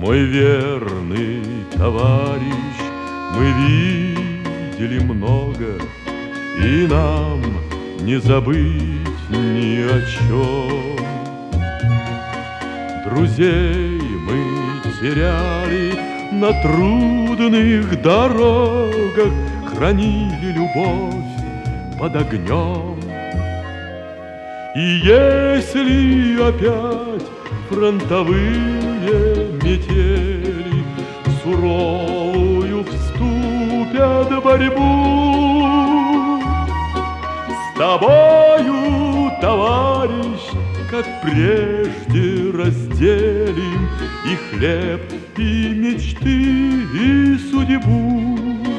Мой верный товарищ, мы видели много, и нам не забыть ни о чем. Друзей мы теряли на трудных дорогах, хранили любовь под огнем. И если опять фронтовые метели суровую вступят в борьбу, с тобою, товарищ, как прежде разделим и хлеб, и мечты, и судьбу.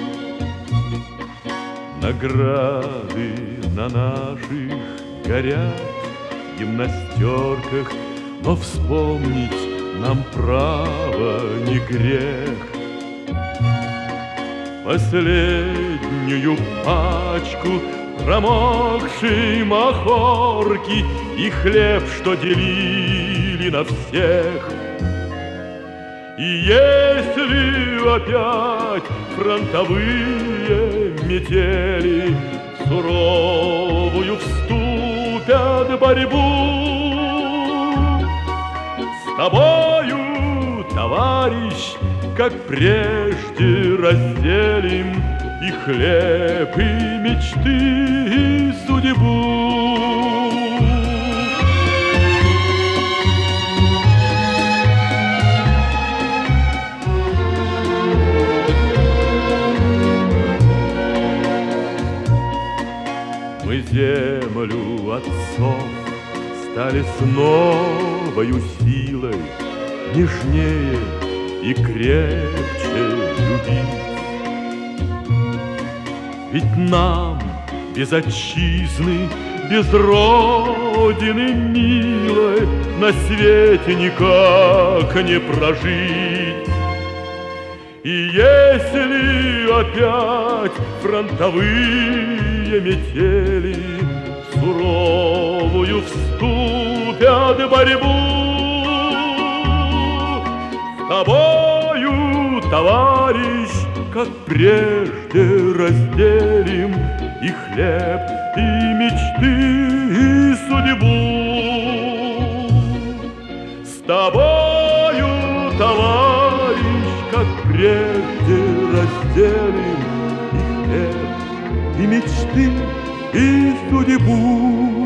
Награды на наших горят гимнастерках, но вспомнить нам право не грех. Последнюю пачку промокшей махорки и хлеб, что делили на всех. И если опять фронтовые метели суровую вступят в борьбу, с тобою, товарищ, как прежде разделим и хлеб, и мечты, и судьбу. Мы землю отцов стали с новою силой нежнее и крепче любить. Ведь нам без отчизны, без родины милой на свете никак не прожить. И если опять фронтовые метели суровую вступят в борьбу, с тобою, товарищ, как прежде разделим и хлеб, и мечты, и судьбу. С тобою, товарищ, как прежде разделим и хлеб, и мечты, и судьбу.